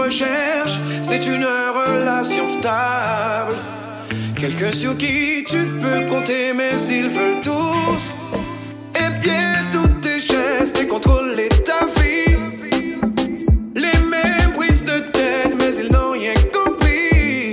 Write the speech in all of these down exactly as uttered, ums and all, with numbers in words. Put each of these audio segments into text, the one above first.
recherches, c'est une relation stable. Quelqu'un sur qui tu peux compter, mais ils veulent tous épier toutes tes gestes et contrôler ta vie. Les mêmes prises de tête, mais ils n'ont rien compris.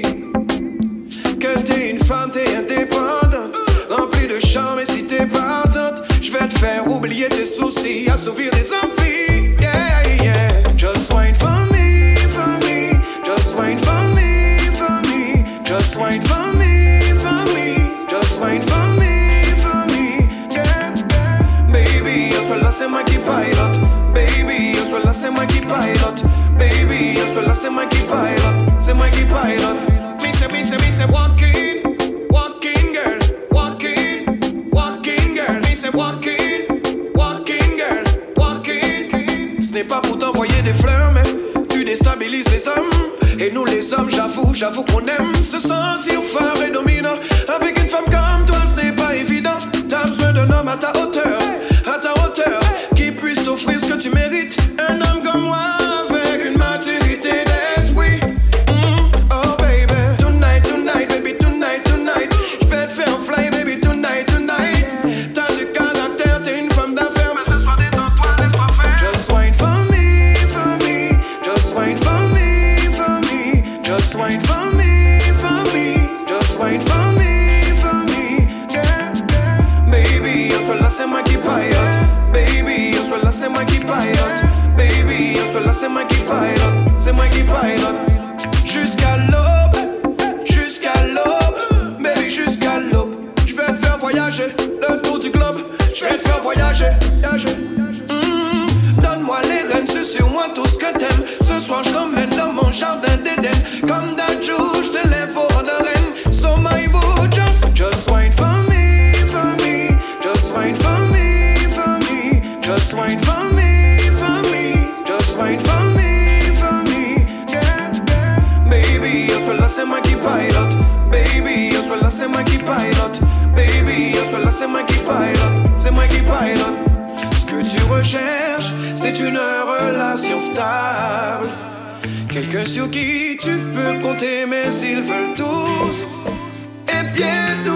Que t'es une femme, t'es indépendante, remplie de charme, et si t'es partante, je vais te faire oublier tes soucis, assouvir des envies. Yeah, yeah. Just wine for me, for me. Just wine for me, for me. Just wine for me, for me. Just wine for me, for me. Yeah, yeah. Baby, yo soy la sema qui pilot. Baby, yo soy la sema qui pilot. Baby, yo soy la sema qui pilot. Sema qui pilot. Me say, me say, me say, walking, walking girl, walking, walking girl. Me say, walking, walking girl, walking. Ce n'est pas pour t'envoyer des fleurs, mais tu déstabilises les hommes. Et nous les hommes, j'avoue, j'avoue qu'on aime se sentir fort et dominant. Avec une femme comme toi, ce n'est pas évident. T'as besoin d'un homme à ta hauteur, à ta hauteur, qui puisse t'offrir ce que tu mérites. Un homme comme moi, avec une maturité d'esprit. Mm, oh baby, tonight, tonight, baby, tonight, tonight. Je vais te faire fly, baby, tonight, tonight. T'as du caractère, t'es une femme d'affaires, mais ce soir détends-toi, laisse-toi faire. Just wine for me, for me. Just wine for me, for me. Just wine for me, for me. Just wine for me, for me. Yeah, yeah. Baby, yo soy la sema qui pilot. Baby, yo soy la sema qui pilot. Baby, yo soy la sema qui pilot. C'est moi qui pilot. Jusqu'à l'aube, jusqu'à l'aube. Baby, jusqu'à l'aube. Je vais te faire voyager le tour du globe. Je vais te faire voyager, voyager. Mm, donne-moi les rênes, c'est sur moi tout ce que t'aimes. Ce soir, je t'emmène dans mon jardin d'Éden. Comme d'Adjou, je te lève au rang de reine. So my boo, just, just wine for me, for me. Just wine for me, for me. Just wine for me, for me. Just wine for me, for me. Yeah, yeah. Baby, yo soy la sema qui pilot. Baby, yo soy la sema qui pilot. Baby, yo soy la sema qui pilot. C'est moi qui pilot. Ce que tu recherches, c'est une relation stable. Quelqu'un sur qui tu peux compter, mais ils veulent tous épier tout